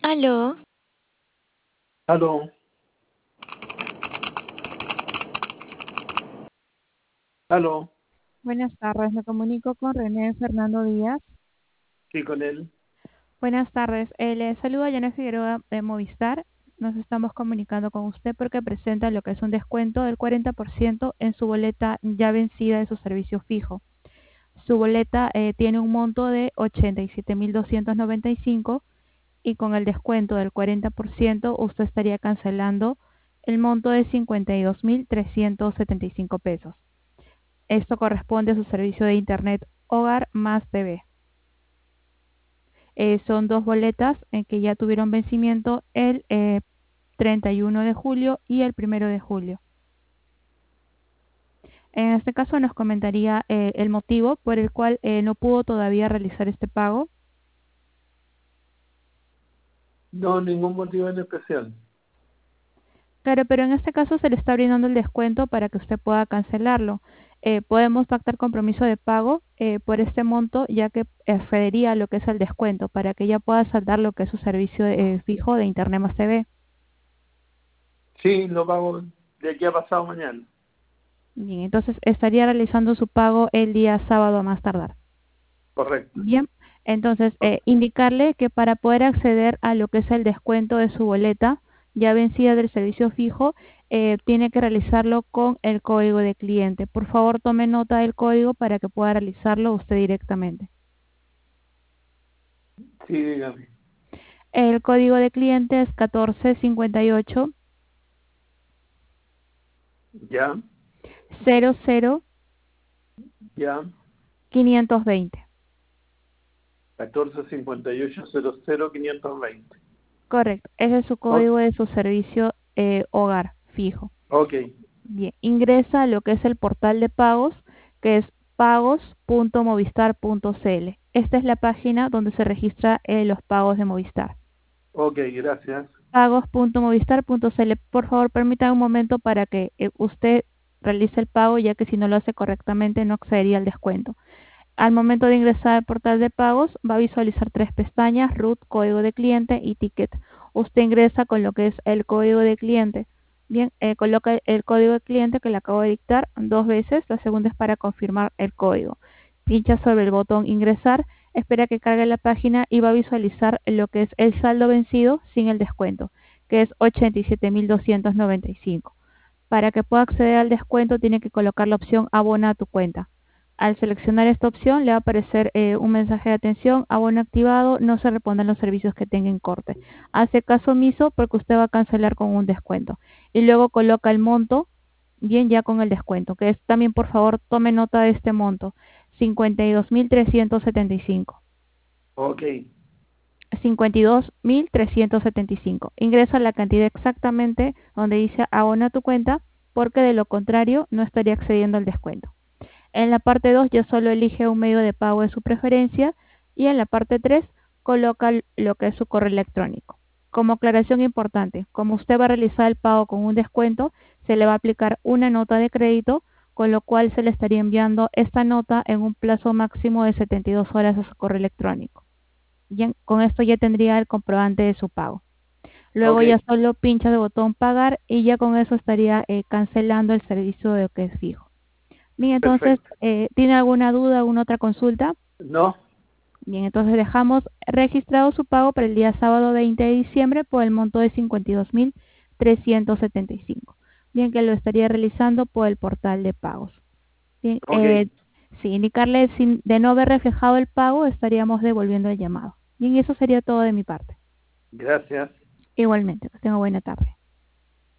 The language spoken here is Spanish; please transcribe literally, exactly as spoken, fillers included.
Aló, Aló, aló, Buenas tardes, me comunico con René Fernando Díaz. sí, con él. Buenas tardes, eh, le saluda Yana Figueroa de Movistar. Nos estamos comunicando con usted porque presenta lo que es un descuento del cuarenta por ciento en su boleta ya vencida de su servicio fijo. Su boleta eh, tiene un monto de ochenta y siete mil doscientos noventa y cinco y con el descuento del cuarenta por ciento usted estaría cancelando el monto de cincuenta y dos mil trescientos setenta y cinco pesos. Esto corresponde a su servicio de Internet Hogar más T V. Eh, son dos boletas en que ya tuvieron vencimiento el eh, treinta y uno de julio y el primero de julio. En este caso nos comentaría eh, el motivo por el cual eh, no pudo todavía realizar este pago. No, ningún motivo en especial. Claro, pero en este caso se le está brindando el descuento para que usted pueda cancelarlo. Eh, podemos pactar compromiso de pago eh, por este monto, ya que excedería lo que es el descuento, para que ella pueda saldar lo que es su servicio eh, fijo de Internet más T V. Sí, lo pago de aquí a pasado mañana. Bien, entonces estaría realizando su pago el día sábado a más tardar. Correcto. Bien, entonces eh, indicarle que para poder acceder a lo que es el descuento de su boleta ya vencida del servicio fijo, eh, tiene que realizarlo con el código de cliente. Por favor, tome nota del código para que pueda realizarlo usted directamente. Sí, dígame. El código de cliente es catorce cincuenta y ocho Ya, cero cero ya. quinientos veinte. catorce cincuenta y ocho cero cero quinientos veinte. Correcto, ese es su O- código de su servicio eh, hogar fijo. ok, Bien, ingresa a lo que es el portal de pagos, que es pagos punto movistar punto cl. Esta es la página donde se registra eh, los pagos de Movistar. ok, gracias. pagos punto movistar punto cl. Por favor, permítame un momento para que eh, usted realice el pago, ya que si no lo hace correctamente no accedería al descuento. Al momento de ingresar al portal de pagos, va a visualizar tres pestañas: root, código de cliente y ticket. Usted ingresa con lo que es el código de cliente. Bien, eh, coloca el código de cliente que le acabo de dictar dos veces. La segunda es para confirmar el código. Pincha sobre el botón ingresar, espera que cargue la página y va a visualizar lo que es el saldo vencido sin el descuento, que es ochenta y siete mil doscientos noventa y cinco. Para que pueda acceder al descuento tiene que colocar la opción abona a tu cuenta. Al seleccionar esta opción le va a aparecer eh, un mensaje de atención: abono activado, no se responden los servicios que tenga en corte. Hace caso omiso porque usted va a cancelar con un descuento. Y luego coloca el monto, bien, ya con el descuento, que es también, por favor, tome nota de este monto: cincuenta y dos mil trescientos setenta y cinco. Ok, cincuenta y dos mil trescientos setenta y cinco. Ingresa la cantidad exactamente donde dice abona tu cuenta, porque de lo contrario no estaría accediendo al descuento. En la parte dos ya solo elige un medio de pago de su preferencia y en la parte tres coloca lo que es su correo electrónico. Como aclaración importante, como usted va a realizar el pago con un descuento, se le va a aplicar una nota de crédito, con lo cual se le estaría enviando esta nota en un plazo máximo de setenta y dos horas a su correo electrónico. Bien, con esto ya tendría el comprobante de su pago. Luego ok, ya solo pincha el botón pagar y ya con eso estaría eh, cancelando el servicio de lo que es fijo. Bien, entonces, perfecto. eh, ¿tiene alguna duda, alguna otra consulta? No, Bien, entonces dejamos registrado su pago para el día sábado veinte de diciembre por el monto de cincuenta y dos mil trescientos setenta y cinco. Bien, que lo estaría realizando por el portal de pagos. Bien, ok, eh, sí, indicarle si de no haber reflejado el pago, estaríamos devolviendo el llamado. Bien, eso sería todo de mi parte. gracias. Igualmente, que tenga buena tarde.